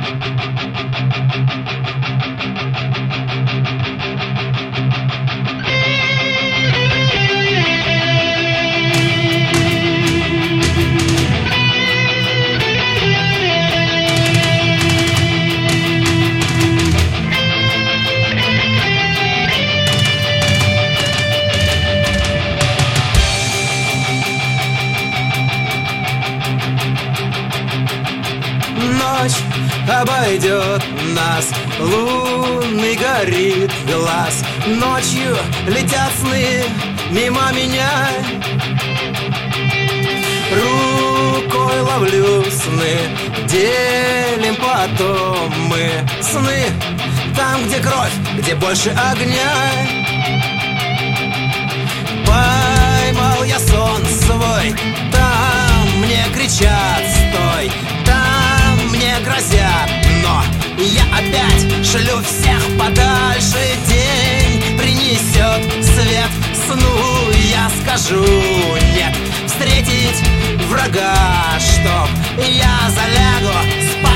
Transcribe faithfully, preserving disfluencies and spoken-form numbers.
Ночь обойдет нас, лунный горит глаз. Ночью летят сны мимо меня. Рукой ловлю сны, делим потом мы сны. Там, где кровь, где больше огня. Поймал я сон свой, там мне кричат стой, там мне грозят, но я опять шлю всех подальше. День принесет свет, сну я скажу нет. Встретить врага, чтоб я залягу спать.